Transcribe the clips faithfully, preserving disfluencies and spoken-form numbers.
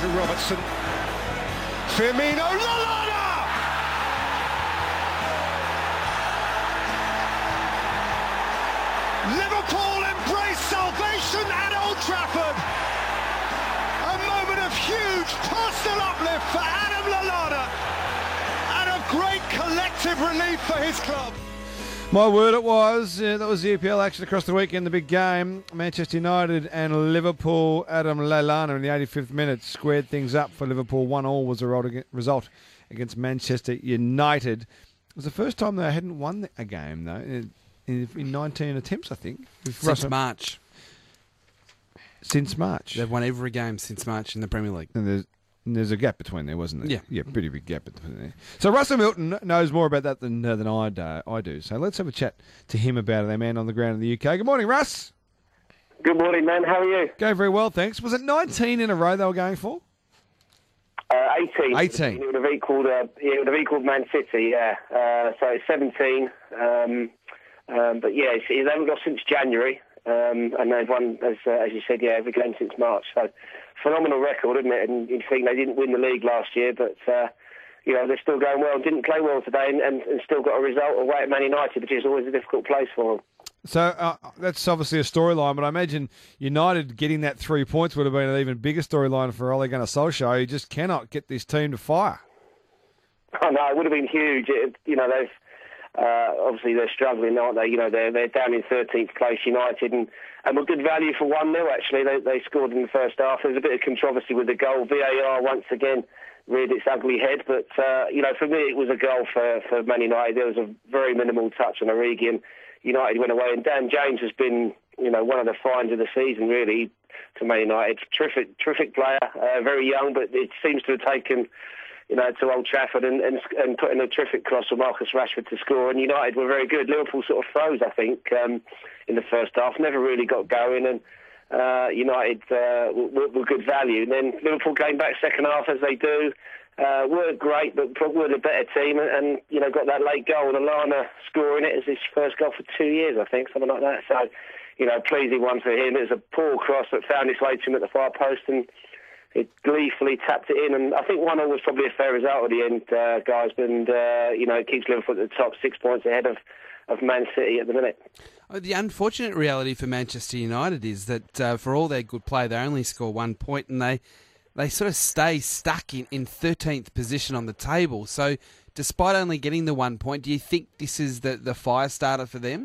Andrew Robertson. Firmino, Lallana! Liverpool embrace salvation at Old Trafford. A moment of huge personal uplift for Adam Lallana and of great collective relief for his club. My word it was. Uh, that was the E P L action across the weekend, the big game. Manchester United and Liverpool. Adam Lallana in the eighty-fifth minute squared things up for Liverpool. one all was the result against Manchester United. It was the first time they hadn't won a game, though, in, in, in nineteen attempts, I think. Since Russell. March. Since March. They've won every game since March in the Premier League. And there's, and there's a gap between there, wasn't there? Yeah. Yeah, pretty big gap between there. So Russell Milton knows more about that than uh, than I do, I do. So let's have a chat to him about it, our man on the ground in the U K. Good morning, Russ. Good morning, man. How are you? Going very well, thanks. Was it nineteen in a row they were going for? Uh, eighteen. eighteen. It would have equaled. Uh, it would have equaled Man City. Yeah. Uh, so it's seventeen. Um, um, but yeah, it's, they haven't got since January, um, and they've won, as uh, as you said, yeah, every game since March. So phenomenal record, isn't it? And you think they didn't win the league last year, but uh, you know they're still going well. Didn't play well today, and, and, and still got a result away at Man United, which is always a difficult place for them. So uh, that's obviously a storyline, but I imagine United getting that three points would have been an even bigger storyline for Ole Gunnar Solskjaer. You just cannot get this team to fire. Oh no, it would have been huge. It, you know, they've uh, obviously they're struggling, aren't they? You know, they're they're down in thirteenth place, United, and and were good value for one nil. Actually, they they scored in the first half. There was a bit of controversy with the goal. V A R once again reared its ugly head, but uh, you know, for me, it was a goal for for Man United. There was a very minimal touch on Origi, and United went away. And Dan James has been, you know, one of the finds of the season, really, to Man United. Terrific, terrific player, uh, very young, but it seems to have taken, you know, to Old Trafford and, and, and put in a terrific cross for Marcus Rashford to score. And United were very good. Liverpool sort of froze, I think, um, in the first half. Never really got going, and uh, United uh, were, were good value. And then Liverpool came back second half, as they do. Uh, weren't great, but probably the better team, and, and you know got that late goal. And Lallana scoring it as his first goal for two years, I think, something like that. So, you know, pleasing one for him. It was a poor cross that found its way to him at the far post, and it gleefully tapped it in. And I think one all was probably a fair result at the end, uh, guys. And uh, you know, it keeps Liverpool at the top, six points ahead of, of Man City at the minute. The unfortunate reality for Manchester United is that uh, for all their good play, they only score one point, and they. They sort of stay stuck in, in thirteenth position on the table. So despite only getting the one point, do you think this is the, the fire starter for them?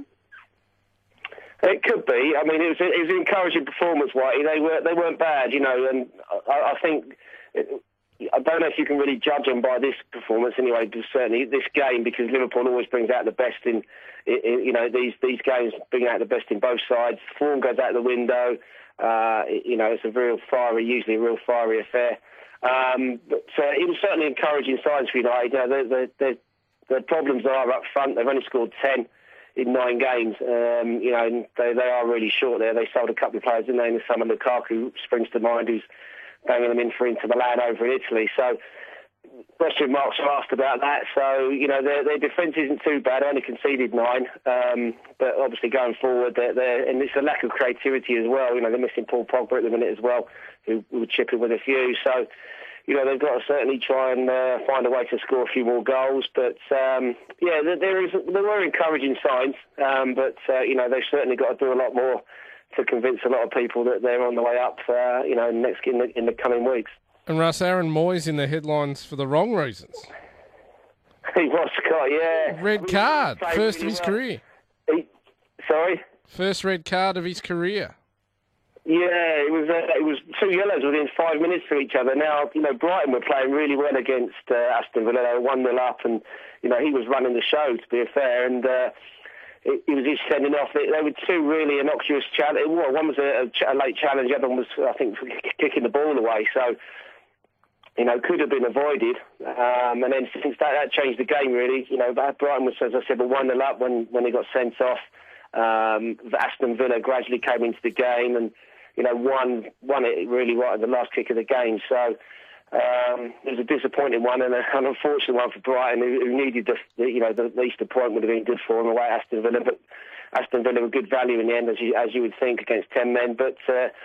It could be. I mean, it was, it was an encouraging performance, Whitey. They, were, they weren't bad, you know, and I, I think... It, I don't know if you can really judge them by this performance anyway, but certainly this game, because Liverpool always brings out the best in, in you know, these, these games bring out the best in both sides. Form goes out the window. Uh, you know, it's a real fiery, usually a real fiery affair. Um, but uh, it was certainly encouraging signs for United. You know, the, the, the, the problems are up front. They've only scored ten in nine games. Um, you know, and they, they are really short there. They sold a couple of players, didn't they? In the summer, Lukaku springs to mind, who's banging them in for Inter Milan over in Italy. So question marks are asked about that. So, you know, their, their defence isn't too bad. They only conceded nine. Um, but obviously going forward, they're, they're, and it's a lack of creativity as well. You know, they're missing Paul Pogba at the minute as well, who, who would chip in with a few. So, you know, they've got to certainly try and uh, find a way to score a few more goals. But, um, yeah, there, there, is, there were encouraging signs. Um, but, uh, you know, they've certainly got to do a lot more to convince a lot of people that they're on the way up, uh, you know, next in the, in the coming weeks. And Russ, Aaron Moyes in the headlines for the wrong reasons. He was, Scott, yeah. Red card, first of his career. He, sorry? First red card of his career. Yeah, it was uh, it was two yellows within five minutes to each other. Now, you know, Brighton were playing really well against uh, Aston Villa. They were one nil up, and, you know, he was running the show, to be fair, and uh, it, it was his sending off. They, they were two really innocuous challenges. Well, one was a, a late challenge, the other one was, I think, kicking the ball away. So, you know, could have been avoided. Um, and then since that, that changed the game, really. You know, Brighton was, as I said, one nil up when, when he got sent off. Um, Aston Villa gradually came into the game and, you know, won won it really right at the last kick of the game. So um, it was a disappointing one and an unfortunate one for Brighton, who, who needed the, you know, the Easter point would have been good for them away at Aston Villa. But Aston Villa were good value in the end, as you, as you would think, against ten men. But uh,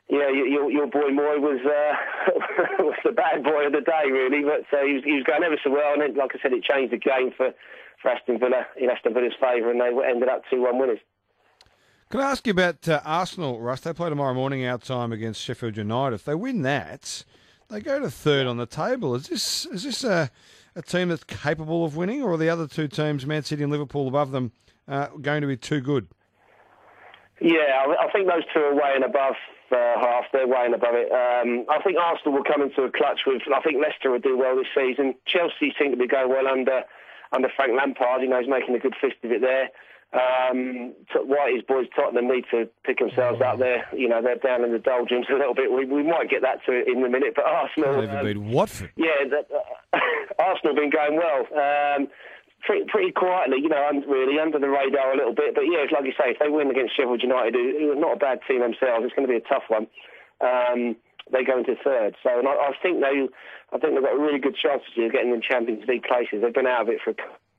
Yeah, your, your boy Moy was uh, was the bad boy of the day, really. But uh, he, was, he was going ever so well, and then, like I said, it changed the game for, for Aston Villa in Aston Villa's favour, and they ended up two one winners. Can I ask you about uh, Arsenal, Russ? They play tomorrow morning our time against Sheffield United. If they win that, they go to third on the table. Is this is this a, a team that's capable of winning, or are the other two teams, Man City and Liverpool, above them, uh, going to be too good? Yeah, I, I think those two are way and above uh, half. They're way and above it. Um, I think Arsenal will come into a clutch with. I think Leicester will do well this season. Chelsea seem to be going well under under Frank Lampard. You know, he's making a good fist of it there. Um, Whitey's boys Tottenham need to pick themselves up there. You know, they're down in the doldrums a little bit. We, we might get that to it in a minute, but Arsenal... They've um, beat Watford. Yeah, that, uh, Arsenal have been going well. Um, pretty, pretty quietly, you know, un- really under the radar a little bit. But yeah, it's like you say, if they win against Sheffield United, who, who are not a bad team themselves, it's going to be a tough one. Um, they go into third. So and I, I think they, I think they've got a really good chance of getting in Champions League places. They've been out of it for...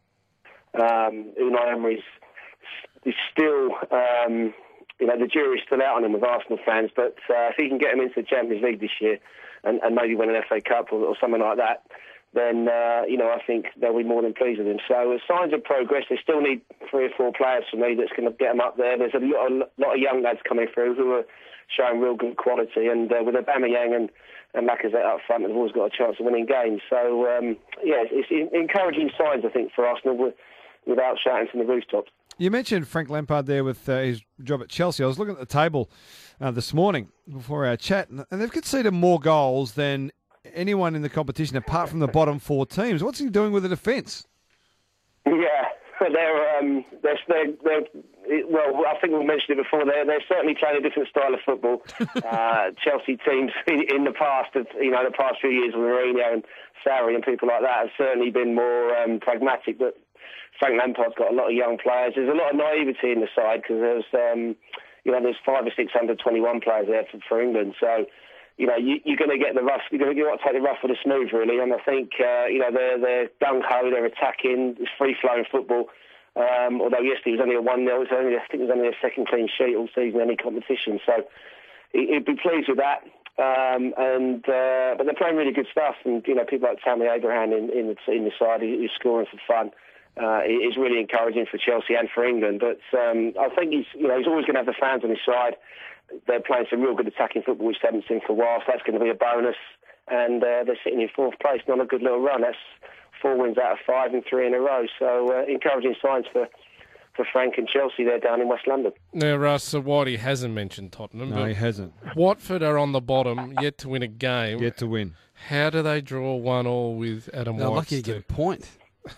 Um, Unai Emery's is still, um, you know, the jury's still out on him with Arsenal fans, but uh, if he can get him into the Champions League this year and, and maybe win an F A Cup or, or something like that, then, uh, you know, I think they'll be more than pleased with him. So uh, signs of progress. They still need three or four players for me that's going to get them up there. There's a lot of, lot of young lads coming through who are showing real good quality, and uh, with Aubameyang and, and Lacazette up front, they've always got a chance of winning games. So, um, yeah, it's, it's encouraging signs, I think, for Arsenal with, without shouting from the rooftops. You mentioned Frank Lampard there with uh, his job at Chelsea. I was looking at the table uh, this morning before our chat, and they've conceded more goals than anyone in the competition apart from the bottom four teams. What's he doing with the defence? Yeah, they're, um, they're, they're, they're, well, I think we mentioned it before, they're, they're certainly playing a different style of football. uh, Chelsea teams in, in the past, have, you know, the past few years with Mourinho and Sarri and people like that have certainly been more um, pragmatic, but Frank Lampard's got a lot of young players. There's a lot of naivety in the side because there's, um, you know, there's five or six under twenty-one players there for, for England. So, you know, you, you're going to get the rough. You're going to take the rough for the smooth, really. And I think, uh, you know, they're they're gung ho. They're attacking. It's free flowing football. Um, although yesterday was only a one nil. It's only I think it was only a second clean sheet all season, any competition. So he, he'd be pleased with that. Um, and uh, but they're playing really good stuff. And you know, people like Tammy Abraham in in the, in the side who's scoring for fun. Uh, is really encouraging for Chelsea and for England. But um, I think he's, you know, he's always going to have the fans on his side. They're playing some real good attacking football, which they haven't seen for a while. So that's going to be a bonus. And uh, they're sitting in fourth place, not a good little run. That's four wins out of five and three in a row. So uh, encouraging signs for, for Frank and Chelsea there down in West London. Now, Russ, so Whitey hasn't mentioned Tottenham. No, he hasn't. Watford are on the bottom, yet to win a game. Yet to win. How do they draw one all with Adam They're White? lucky to get a point.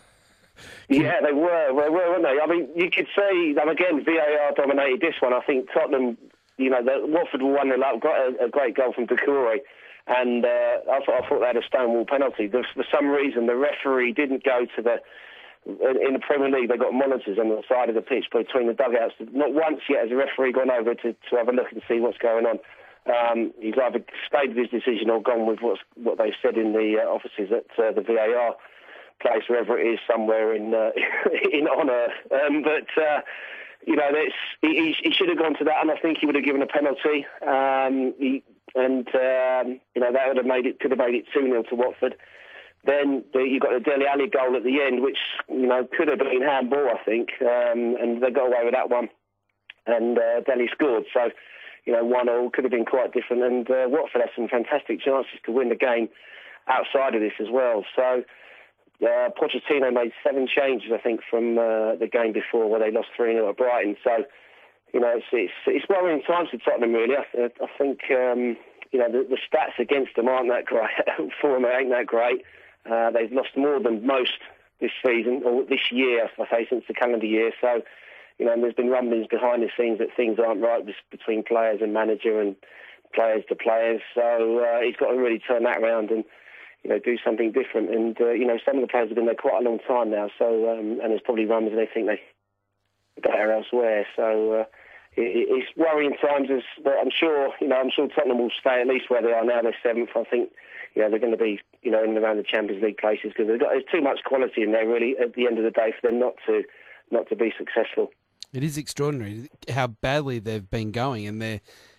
Yeah, they were, they were, weren't they? I mean, you could say, and again, V A R dominated this one. I think Tottenham, you know, the, Watford were one nil up, got a, a great goal from Doucouré, and uh, I, thought, I thought they had a stonewall penalty. There, for some reason, the referee didn't go to the... In the Premier League, they've got monitors on the side of the pitch between the dugouts. Not once yet has the referee gone over to, to have a look and see what's going on. Um, he's either stayed with his decision or gone with what's, what they've said in the uh, offices at uh, the V A R place, wherever it is, somewhere in uh, in on Earth. Um, but uh, you know, that's, he, he should have gone to that, and I think he would have given a penalty. Um, he, and um, you know, that would have made it could have made it two nil to Watford. Then the, you got the Dele Alli goal at the end, which you know could have been handball, I think, um, and they got away with that one. And uh, Dele scored, so you know, one all could have been quite different. And uh, Watford had some fantastic chances to win the game outside of this as well. So. Uh, Pochettino made seven changes, I think, from uh, the game before where they lost three nil at Brighton. So, you know, it's it's, it's worrying times for Tottenham, really. I, I think, um, you know, the, the stats against them aren't that great. For them, ain't that great. Uh, they've lost more than most this season, or this year, I say, since the calendar year. So, you know, there's been rumblings behind the scenes that things aren't right between players and manager and players to players. So uh, he's got to really turn that around and, you know, do something different. And, uh, you know, some of the players have been there quite a long time now, so, um, and there's probably rumours they think they better elsewhere. So uh, it, it's worrying times, as, but I'm sure, you know, I'm sure Tottenham will stay at least where they are now. They're seventh. I think, you know, they're going to be, you know, in and around the Champions League places because they've got, there's too much quality in there, really, at the end of the day, for them not to, not to be successful. It is extraordinary how badly they've been going, and they're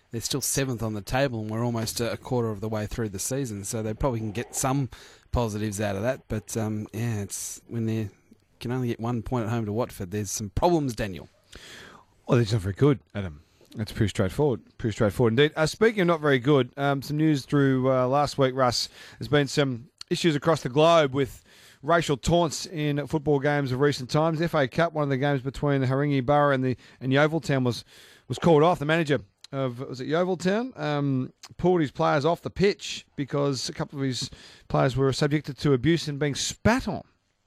they're still seventh on the table, and we're almost a quarter of the way through the season. So they probably can get some positives out of that. But um, yeah, it's when they can only get one point at home to Watford. There's some problems, Daniel. Well, they're not very good, Adam. That's pretty straightforward. Pretty straightforward indeed. Uh, speaking of not very good, um, some news through uh, last week, Russ. There's been some issues across the globe with racial taunts in football games of recent times. F A Cup, one of the games between Haringey Borough and the and Yeoviltown was was called off. The manager of was it Yeoviltown um, pulled his players off the pitch because a couple of his players were subjected to abuse and being spat on.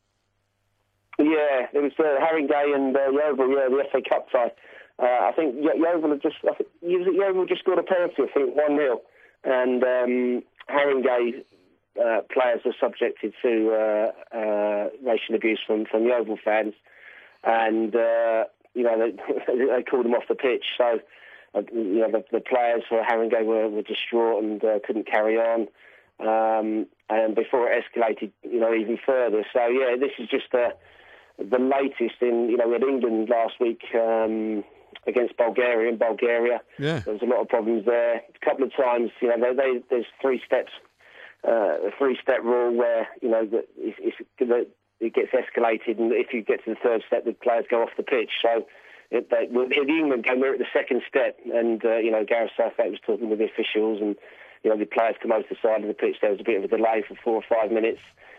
Yeah, it was uh, Haringey and uh, Yeovil, yeah, the F A Cup tie. Uh, I think Ye- Yeovil had just, I think Yeovil just scored a penalty, I think one nil, and um, Haringey uh, players were subjected to uh, uh, racial abuse from, from Yeovil fans, and uh, you know they, they called them off the pitch. So uh, you know the, the players for Haringey were, were distraught and uh, couldn't carry on, um, and before it escalated, you know, even further. So yeah, this is just uh, the latest in, you know, we had England last week. Um, against Bulgaria in Bulgaria. Yeah. There was a lot of problems there. A couple of times, you know, they, they, there's three steps, uh, a three-step rule where, you know, that it's, it's, it gets escalated, and if you get to the third step, the players go off the pitch. So it, they, in the England game, we're at the second step, and, uh, you know, Gareth Southgate was talking with the officials, and, you know, the players come over to the side of the pitch. There was a bit of a delay for four or five minutes,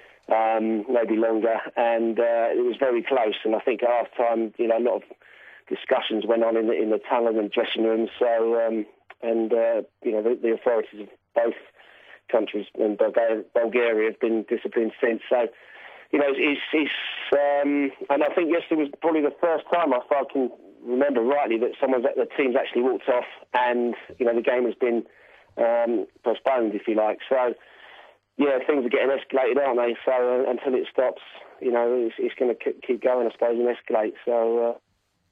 um, maybe longer, and uh, it was very close. And I think at half-time, you know, a lot of discussions went on in the in the tunnel and dressing rooms. So um, and uh, you know the, the authorities of both countries and Bulgaria, Bulgaria have been disciplined since. So you know it's, it's um, and I think yesterday was probably the first time, if I can remember rightly, that someone's the team's actually walked off, and you know the game has been um, postponed, if you like. So yeah, things are getting escalated, aren't they? So uh, until it stops, you know, it's, it's going to keep going, I suppose, and escalate. So. Uh,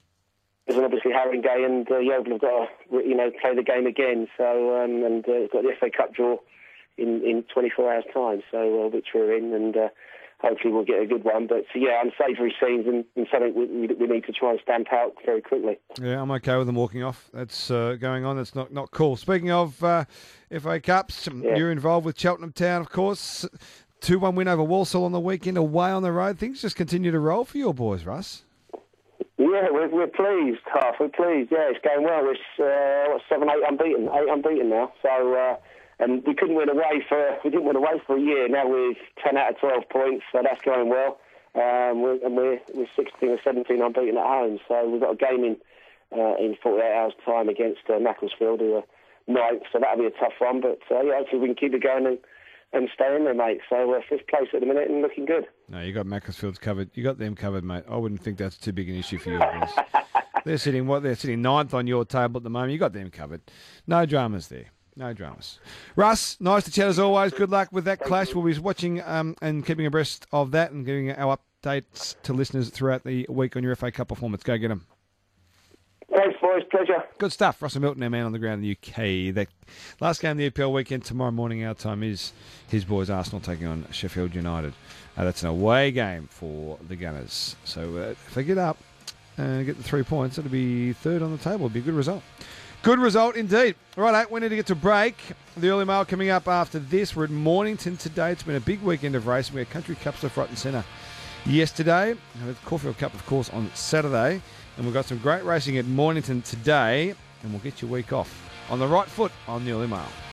And obviously Haringey and uh, Yeovil have got to, you know, play the game again. So um, and uh, got the F A Cup draw in, in twenty-four hours' time. So uh, which we're in, and uh, hopefully we'll get a good one. But so, yeah, unsavoury scenes and, and something we, we, we need to try and stamp out very quickly. Yeah, I'm okay with them walking off. That's uh, going on. That's not, not cool. Speaking of uh, F A Cups, yeah. You're involved with Cheltenham Town, of course. two one win over Walsall on the weekend, away on the road. Things just continue to roll for your boys, Russ. Yeah, we're, we're pleased, Half. We're pleased. Yeah, it's going well. It's uh, what, seven, eight unbeaten, eight unbeaten now. So, uh, and we couldn't win away for we didn't win away for a year. Now we're ten out of twelve points, so that's going well. Um, we're, and we're we're sixteen or seventeen unbeaten at home. So we've got a game in uh, in forty-eight hours' time against uh, Macclesfield, who are ninth. So that'll be a tough one. But uh, yeah, hopefully we can keep it going and. And stay in there, mate. So we're uh, fifth place at the minute and looking good. No, you got Macclesfield's covered. You got them covered, mate. I wouldn't think that's too big an issue for you boys. They're sitting what? They're sitting ninth on your table at the moment. You got them covered. No dramas there. No dramas. Russ, nice to chat as always. Good luck with that Thank clash. You. We'll be watching um, and keeping abreast of that and giving our updates to listeners throughout the week on your F A Cup performance. Go get them. Thanks, boys. Pleasure. Good stuff. Russell Milton, our man on the ground in the U K. The last game of the E P L weekend tomorrow morning, our time, is his boys Arsenal taking on Sheffield United. Uh, that's an away game for the Gunners. So uh, if they get up and get the three points, it'll be third on the table. It'll be a good result. Good result indeed. Right, we need to get to break. The early mail coming up after this. We're at Mornington today. It's been a big weekend of racing. We had Country Cups left, right and centre yesterday. We had the Caulfield Cup, of course, on Saturday. And we've got some great racing at Mornington today, and we'll get your week off on the right foot on the early mail.